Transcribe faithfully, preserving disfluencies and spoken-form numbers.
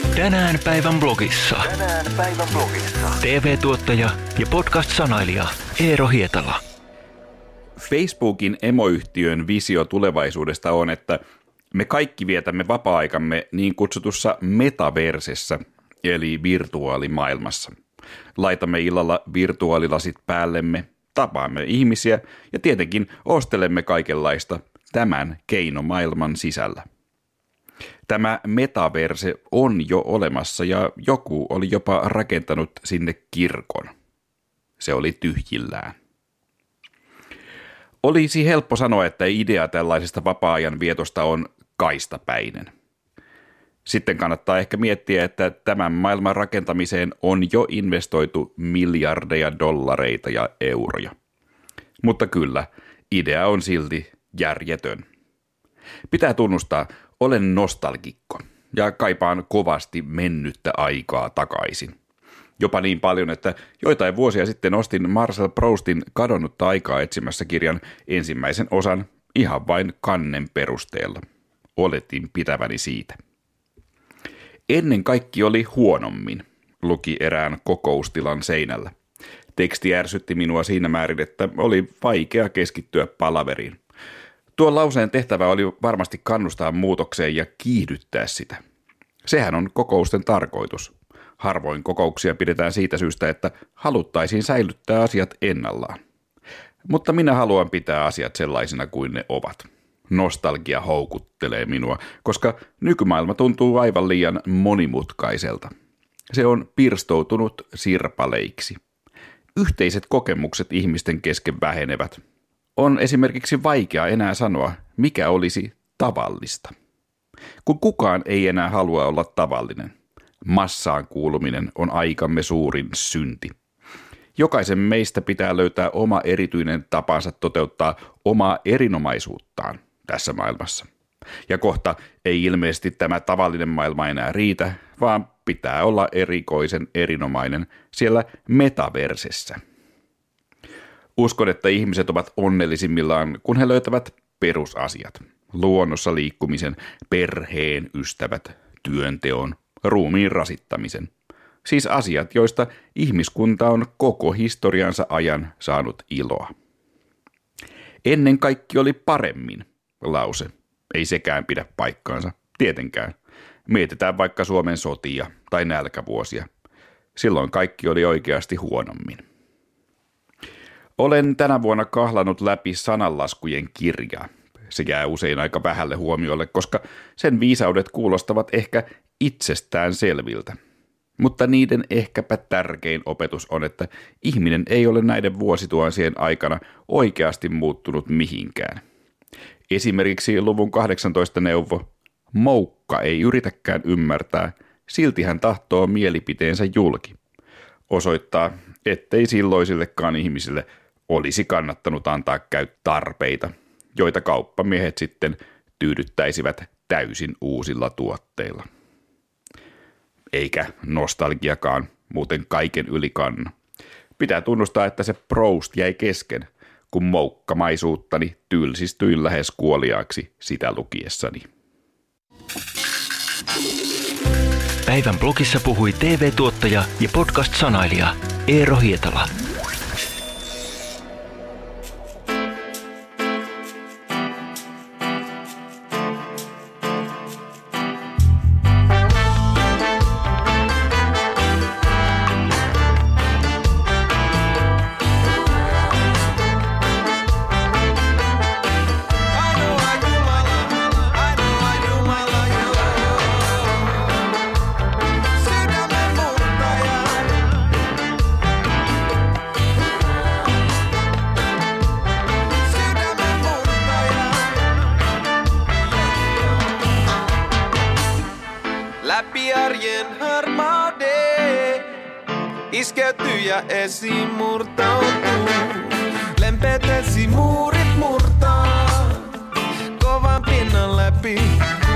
Tänään päivän blogissa. Tänään päivän blogissa. T V-tuottaja ja podcast-sanailija Eero Hietala. Facebookin emoyhtiön visio tulevaisuudesta on, että me kaikki vietämme vapaa-aikamme niin kutsutussa metaversessä, eli virtuaalimaailmassa. Laitamme illalla virtuaalilasit päällemme, tapaamme ihmisiä ja tietenkin ostelemme kaikenlaista tämän keinomaailman sisällä. Tämä metaverse on jo olemassa ja joku oli jopa rakentanut sinne kirkon. Se oli tyhjillään. Olisi helppo sanoa, että idea tällaisesta vapaa-ajan vietosta on kaistapäinen. Sitten kannattaa ehkä miettiä, että tämän maailman rakentamiseen on jo investoitu miljardeja dollareita ja euroja. Mutta kyllä, idea on silti järjetön. Pitää tunnustaa, olen nostalgikko ja kaipaan kovasti mennyttä aikaa takaisin. Jopa niin paljon, että joitain vuosia sitten ostin Marcel Proustin Kadonnutta aikaa etsimässä kirjan ensimmäisen osan ihan vain kannen perusteella. Oletin pitäväni siitä. Ennen kaikki oli huonommin, luki erään kokoustilan seinällä. Teksti ärsytti minua siinä määrin, että oli vaikea keskittyä palaveriin. Tuon lauseen tehtävä oli varmasti kannustaa muutokseen ja kiihdyttää sitä. Sehän on kokousten tarkoitus. Harvoin kokouksia pidetään siitä syystä, että haluttaisiin säilyttää asiat ennallaan. Mutta minä haluan pitää asiat sellaisina kuin ne ovat. Nostalgia houkuttelee minua, koska nykymaailma tuntuu aivan liian monimutkaiselta. Se on pirstoutunut sirpaleiksi. Yhteiset kokemukset ihmisten kesken vähenevät. On esimerkiksi vaikea enää sanoa, mikä olisi tavallista. Kun kukaan ei enää halua olla tavallinen. Massaan kuuluminen on aikamme suurin synti. Jokaisen meistä pitää löytää oma erityinen tapansa toteuttaa omaa erinomaisuuttaan tässä maailmassa. Ja kohta ei ilmeisesti tämä tavallinen maailma enää riitä, vaan pitää olla erikoisen erinomainen siellä metaversessä. Uskon, että ihmiset ovat onnellisimmillaan, kun he löytävät perusasiat. Luonnossa liikkumisen, perheen, ystävät, työnteon, ruumiin rasittamisen. Siis asiat, joista ihmiskunta on koko historiansa ajan saanut iloa. Ennen kaikki oli paremmin, lause. Ei sekään pidä paikkaansa, tietenkään. Mietitään vaikka Suomen sotia tai nälkävuosia. Silloin kaikki oli oikeasti huonommin. Olen tänä vuonna kahlannut läpi sananlaskujen kirjaa. Se jää usein aika vähälle huomiolle, koska sen viisaudet kuulostavat ehkä itsestään selviltä. Mutta niiden ehkäpä tärkein opetus on, että ihminen ei ole näiden vuosituhansien aikana oikeasti muuttunut mihinkään. Esimerkiksi luvun kahdeksantoista neuvo, moukka ei yritäkään ymmärtää, silti hän tahtoo mielipiteensä julki. Osoittaa, ettei silloisillekaan ihmisille olisi kannattanut antaa käyttää tarpeita, joita kauppamiehet sitten tyydyttäisivät täysin uusilla tuotteilla. Eikä nostalgiakaan muuten kaiken yli kanna. Pitää tunnustaa, että se Proust jäi kesken, kun moukkamaisuuttani tylsistyin lähes kuoliaaksi sitä lukiessani. Päivän blogissa puhui T V-tuottaja ja podcast-sanailija Eero Hietala. Läpi arjen harmauden iskeytyy ja esiin murtautuu. Lempeät esimuurit murtaa kovan pinnan läpi.